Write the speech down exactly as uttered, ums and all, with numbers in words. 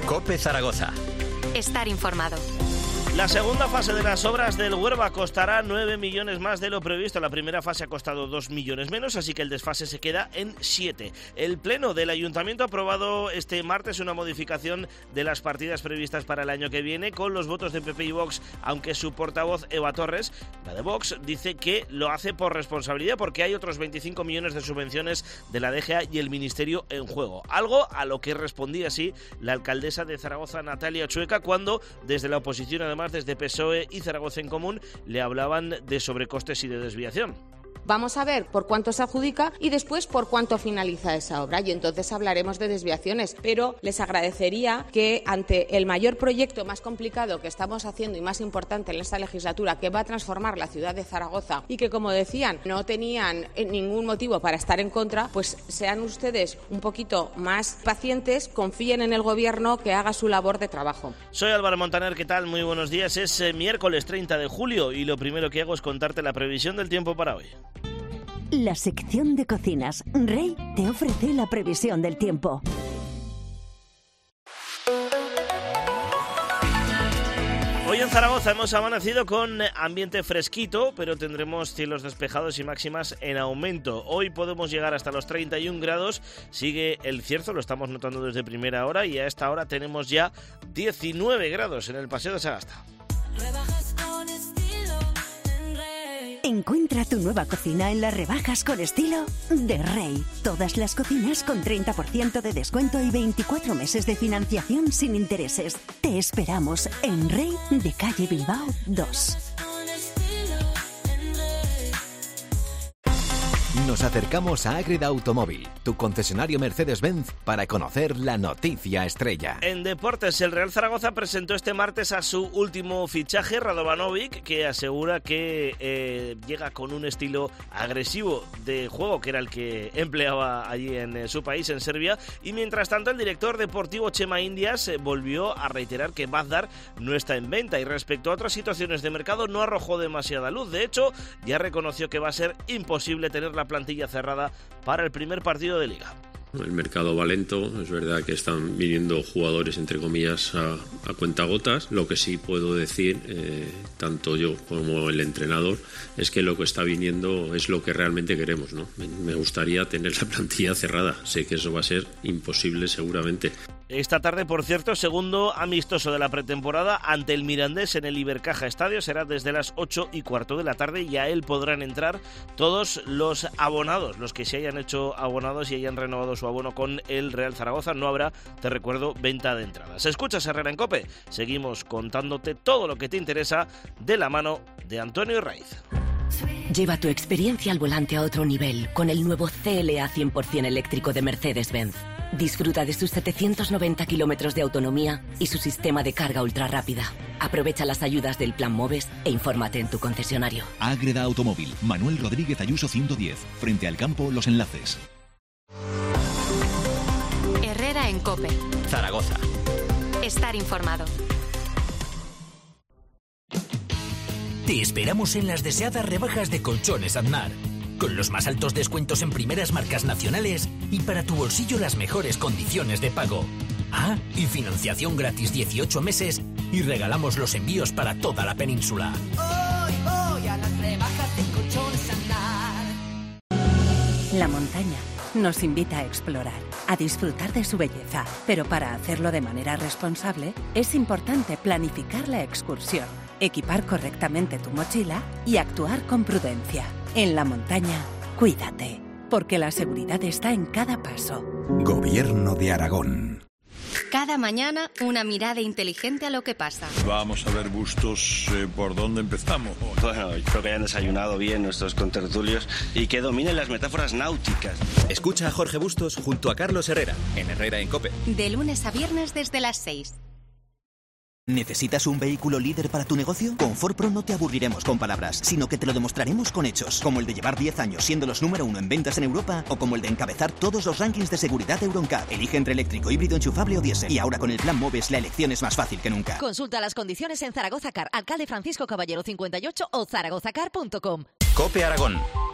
COPE Zaragoza. Estar informado. La segunda fase de las obras del Huerva costará nueve millones más de lo previsto. La primera fase ha costado dos millones menos, así que el desfase se queda en siete. El Pleno del Ayuntamiento ha aprobado este martes una modificación de las partidas previstas para el año que viene con los votos de P P y Vox, aunque su portavoz Eva Torres, la de Vox, dice que lo hace por responsabilidad porque hay otros veinticinco millones de subvenciones de la D G A y el Ministerio en juego. Algo a lo que respondía así la alcaldesa de Zaragoza, Natalia Chueca, cuando desde la oposición, además desde P S O E y Zaragoza en Común, le hablaban de sobrecostes y de desviación. Vamos a ver por cuánto se adjudica y después por cuánto finaliza esa obra, y entonces hablaremos de desviaciones. Pero les agradecería que ante el mayor proyecto más complicado que estamos haciendo y más importante en esta legislatura, que va a transformar la ciudad de Zaragoza y que, como decían, no tenían ningún motivo para estar en contra, pues sean ustedes un poquito más pacientes, confíen en el Gobierno que haga su labor de trabajo. Soy Álvaro Montaner, ¿qué tal? Muy buenos días. Es eh, miércoles treinta de julio y lo primero que hago es contarte la previsión del tiempo para hoy. La sección de cocinas Rey te ofrece la previsión del tiempo. Hoy en Zaragoza hemos amanecido con ambiente fresquito, pero tendremos cielos despejados y máximas en aumento. Hoy podemos llegar hasta los treinta y un grados, sigue el cierzo, lo estamos notando desde primera hora, y a esta hora tenemos ya diecinueve grados en el Paseo de Sagasta. Encuentra tu nueva cocina en las rebajas con estilo de Rey. Todas las cocinas con treinta por ciento de descuento y veinticuatro meses de financiación sin intereses. Te esperamos en Rey de calle Bilbao dos. Nos acercamos a Ágreda Automóvil, tu concesionario Mercedes-Benz, para conocer la noticia estrella. En deportes, el Real Zaragoza presentó este martes a su último fichaje, Radovanovic, que asegura que eh, llega con un estilo agresivo de juego, que era el que empleaba allí en eh, su país, en Serbia. Y mientras tanto, el director deportivo Chema Indias eh, volvió a reiterar que Bazdar no está en venta, y respecto a otras situaciones de mercado no arrojó demasiada luz. De hecho, ya reconoció que va a ser imposible tener la plantilla cerrada para el primer partido de Liga. El mercado va lento, es verdad que están viniendo jugadores, entre comillas, a, a cuentagotas. Lo que sí puedo decir, eh, tanto yo como el entrenador, es que lo que está viniendo es lo que realmente queremos, ¿no? Me gustaría tener la plantilla cerrada, sé que eso va a ser imposible seguramente. Esta tarde, por cierto, segundo amistoso de la pretemporada ante el Mirandés en el Ibercaja Estadio, será desde las ocho y cuarto de la tarde, y a él podrán entrar todos los abonados, los que se hayan hecho abonados y hayan renovado su abono con el Real Zaragoza. No habrá, te recuerdo, venta de entradas. Escuchas Herrera en COPE, seguimos contándote todo lo que te interesa de la mano de Antonio Raiz. Lleva tu experiencia al volante a otro nivel con el nuevo C L A cien por ciento eléctrico de Mercedes-Benz. Disfruta de sus setecientos noventa kilómetros de autonomía y su sistema de carga ultra rápida. Aprovecha las ayudas del Plan Moves e infórmate en tu concesionario. Ágreda Automóvil, Manuel Rodríguez Ayuso ciento diez, frente al campo Los Enlaces. Herrera en COPE. Zaragoza. Estar informado. Te esperamos en las deseadas rebajas de Colchones Aznar, con los más altos descuentos en primeras marcas nacionales y para tu bolsillo las mejores condiciones de pago. Ah, y financiación gratis dieciocho meses y regalamos los envíos para toda la península. Hoy voy a las rebajas de Colchones Aznar. La montaña nos invita a explorar, a disfrutar de su belleza, pero para hacerlo de manera responsable es importante planificar la excursión, equipar correctamente tu mochila y actuar con prudencia. En la montaña, cuídate, porque la seguridad está en cada paso. Gobierno de Aragón. Cada mañana, una mirada inteligente a lo que pasa. Vamos a ver, Bustos, eh, ¿por dónde empezamos? Bueno, creo que hayan desayunado bien nuestros contertulios y que dominen las metáforas náuticas. Escucha a Jorge Bustos junto a Carlos Herrera, en Herrera en COPE. De lunes a viernes desde las seis. ¿Necesitas un vehículo líder para tu negocio? Con Ford Pro no te aburriremos con palabras, sino que te lo demostraremos con hechos, como el de llevar diez años siendo los número uno en ventas en Europa, o como el de encabezar todos los rankings de seguridad Euroncap. Elige entre eléctrico, híbrido, enchufable o diésel. Y ahora con el Plan Moves la elección es más fácil que nunca. Consulta las condiciones en Zaragoza Car, Alcalde Francisco Caballero cincuenta y ocho o zaragozacar punto com. COPE Aragón.